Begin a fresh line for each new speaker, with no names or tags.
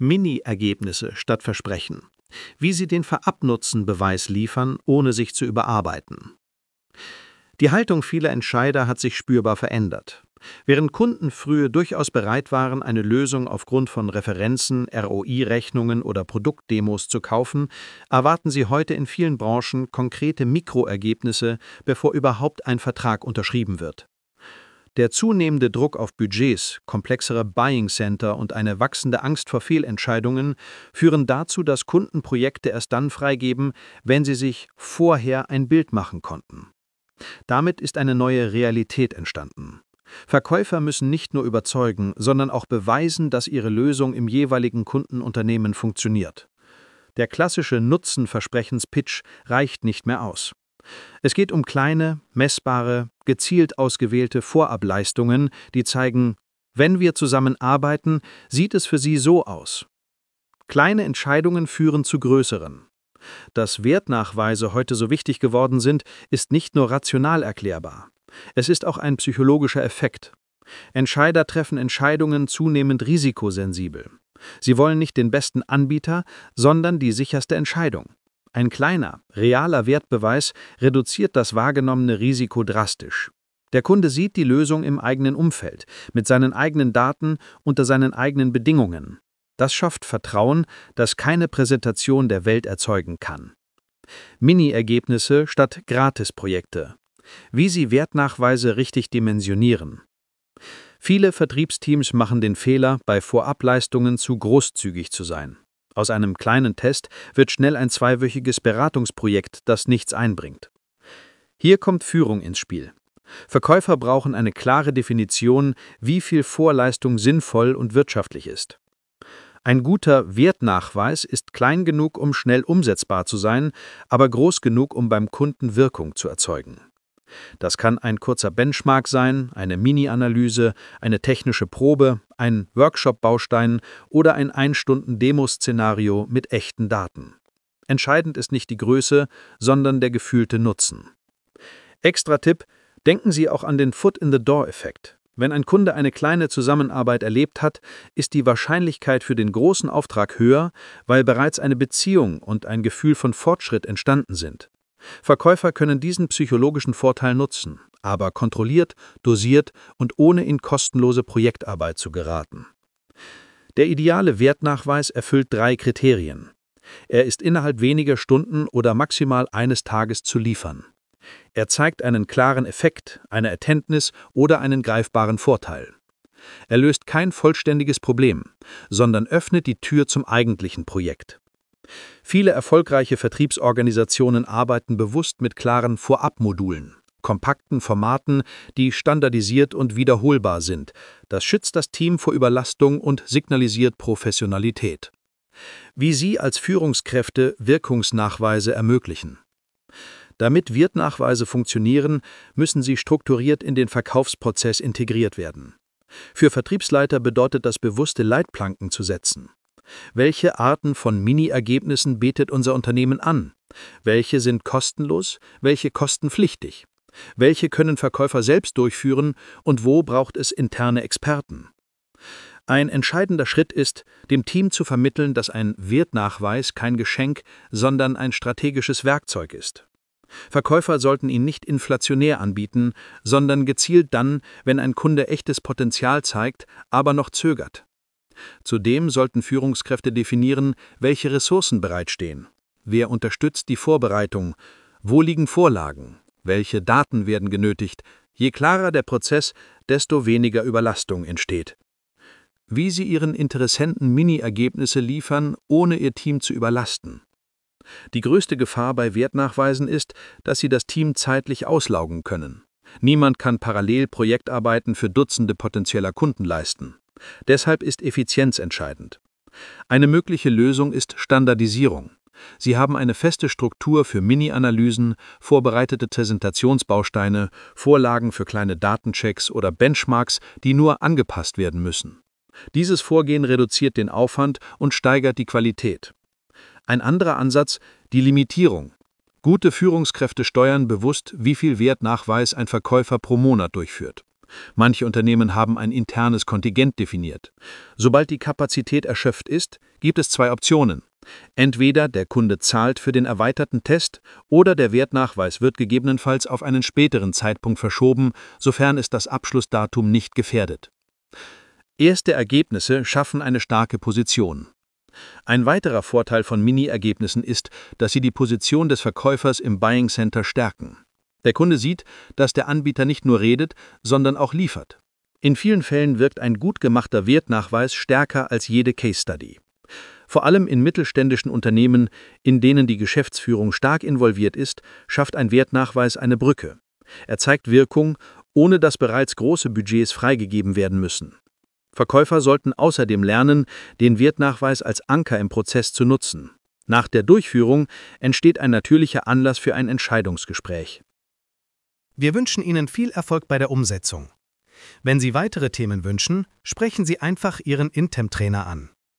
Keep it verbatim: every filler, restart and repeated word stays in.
Mini-Ergebnisse statt Versprechen. Wie Sie den Vorabnutzenbeweis liefern, ohne sich zu überarbeiten. Die Haltung vieler Entscheider hat sich spürbar verändert. Während Kunden früher durchaus bereit waren, eine Lösung aufgrund von Referenzen, R O I-Rechnungen oder Produktdemos zu kaufen, erwarten sie heute in vielen Branchen konkrete Mikroergebnisse, bevor überhaupt ein Vertrag unterschrieben wird. Der zunehmende Druck auf Budgets, komplexere Buying Center und eine wachsende Angst vor Fehlentscheidungen führen dazu, dass Kunden Projekte erst dann freigeben, wenn sie sich vorher ein Bild machen konnten. Damit ist eine neue Realität entstanden. Verkäufer müssen nicht nur überzeugen, sondern auch beweisen, dass ihre Lösung im jeweiligen Kundenunternehmen funktioniert. Der klassische Nutzenversprechenspitch reicht nicht mehr aus. Es geht um kleine, messbare, gezielt ausgewählte Vorableistungen, die zeigen, wenn wir zusammenarbeiten, sieht es für Sie so aus. Kleine Entscheidungen führen zu größeren. Dass Wertnachweise heute so wichtig geworden sind, ist nicht nur rational erklärbar. Es ist auch ein psychologischer Effekt. Entscheider treffen Entscheidungen zunehmend risikosensibel. Sie wollen nicht den besten Anbieter, sondern die sicherste Entscheidung. Ein kleiner, realer Wertbeweis reduziert das wahrgenommene Risiko drastisch. Der Kunde sieht die Lösung im eigenen Umfeld, mit seinen eigenen Daten, unter seinen eigenen Bedingungen. Das schafft Vertrauen, das keine Präsentation der Welt erzeugen kann. Mini-Ergebnisse statt Gratisprojekte. Wie Sie Wertnachweise richtig dimensionieren. Viele Vertriebsteams machen den Fehler, bei Vorableistungen zu großzügig zu sein. Aus einem kleinen Test wird schnell ein zweiwöchiges Beratungsprojekt, das nichts einbringt. Hier kommt Führung ins Spiel. Verkäufer brauchen eine klare Definition, wie viel Vorleistung sinnvoll und wirtschaftlich ist. Ein guter Wertnachweis ist klein genug, um schnell umsetzbar zu sein, aber groß genug, um beim Kunden Wirkung zu erzeugen. Das kann ein kurzer Benchmark sein, eine Mini-Analyse, eine technische Probe, ein Workshop-Baustein oder ein Ein-Stunden-Demo-Szenario mit echten Daten. Entscheidend ist nicht die Größe, sondern der gefühlte Nutzen. Extra-Tipp: Denken Sie auch an den Foot-in-the-Door-Effekt. Wenn ein Kunde eine kleine Zusammenarbeit erlebt hat, ist die Wahrscheinlichkeit für den großen Auftrag höher, weil bereits eine Beziehung und ein Gefühl von Fortschritt entstanden sind. Verkäufer können diesen psychologischen Vorteil nutzen, aber kontrolliert, dosiert und ohne in kostenlose Projektarbeit zu geraten. Der ideale Wertnachweis erfüllt drei Kriterien. Er ist innerhalb weniger Stunden oder maximal eines Tages zu liefern. Er zeigt einen klaren Effekt, eine Erkenntnis oder einen greifbaren Vorteil. Er löst kein vollständiges Problem, sondern öffnet die Tür zum eigentlichen Projekt. Viele erfolgreiche Vertriebsorganisationen arbeiten bewusst mit klaren Vorabmodulen, kompakten Formaten, die standardisiert und wiederholbar sind. Das schützt das Team vor Überlastung und signalisiert Professionalität. Wie Sie als Führungskräfte Wirkungsnachweise ermöglichen. Damit Wertnachweise funktionieren, müssen sie strukturiert in den Verkaufsprozess integriert werden. Für Vertriebsleiter bedeutet das bewusste Leitplanken zu setzen. Welche Arten von Mini-Ergebnissen bietet unser Unternehmen an? Welche sind kostenlos, welche kostenpflichtig? Welche können Verkäufer selbst durchführen und wo braucht es interne Experten? Ein entscheidender Schritt ist, dem Team zu vermitteln, dass ein Wertnachweis kein Geschenk, sondern ein strategisches Werkzeug ist. Verkäufer sollten ihn nicht inflationär anbieten, sondern gezielt dann, wenn ein Kunde echtes Potenzial zeigt, aber noch zögert. Zudem sollten Führungskräfte definieren, welche Ressourcen bereitstehen. Wer unterstützt die Vorbereitung? Wo liegen Vorlagen? Welche Daten werden genötigt? Je klarer der Prozess, desto weniger Überlastung entsteht. Wie Sie Ihren Interessenten Mini-Ergebnisse liefern, ohne Ihr Team zu überlasten. Die größte Gefahr bei Wertnachweisen ist, dass sie das Team zeitlich auslaugen können. Niemand kann parallel Projektarbeiten für Dutzende potenzieller Kunden leisten. Deshalb ist Effizienz entscheidend. Eine mögliche Lösung ist Standardisierung. Sie haben eine feste Struktur für Mini-Analysen, vorbereitete Präsentationsbausteine, Vorlagen für kleine Datenchecks oder Benchmarks, die nur angepasst werden müssen. Dieses Vorgehen reduziert den Aufwand und steigert die Qualität. Ein anderer Ansatz, die Limitierung. Gute Führungskräfte steuern bewusst, wie viel Wertnachweis ein Verkäufer pro Monat durchführt.
Manche Unternehmen haben ein internes Kontingent definiert.
Sobald die Kapazität erschöpft ist, gibt es zwei Optionen. Entweder der Kunde zahlt für den erweiterten Test oder der Wertnachweis wird
Gegebenenfalls auf einen späteren Zeitpunkt verschoben, sofern es das Abschlussdatum nicht gefährdet.
Erste Ergebnisse schaffen eine starke Position.
Ein weiterer Vorteil von Mini-Ergebnissen ist, dass sie die Position des Verkäufers im Buying Center stärken. Der Kunde sieht, dass der Anbieter nicht nur redet, sondern auch liefert.
In vielen Fällen wirkt ein gut gemachter Wertnachweis stärker als jede Case Study. Vor allem in mittelständischen Unternehmen, in denen die Geschäftsführung stark involviert ist, schafft ein Wertnachweis eine Brücke. Er zeigt Wirkung, ohne dass bereits große Budgets freigegeben werden müssen. Verkäufer sollten außerdem lernen, den Wertnachweis als Anker im Prozess zu nutzen. Nach der Durchführung entsteht ein natürlicher Anlass für ein Entscheidungsgespräch.
Wir wünschen Ihnen viel Erfolg bei der Umsetzung. Wenn Sie weitere Themen wünschen, sprechen Sie einfach Ihren Intem-Trainer an.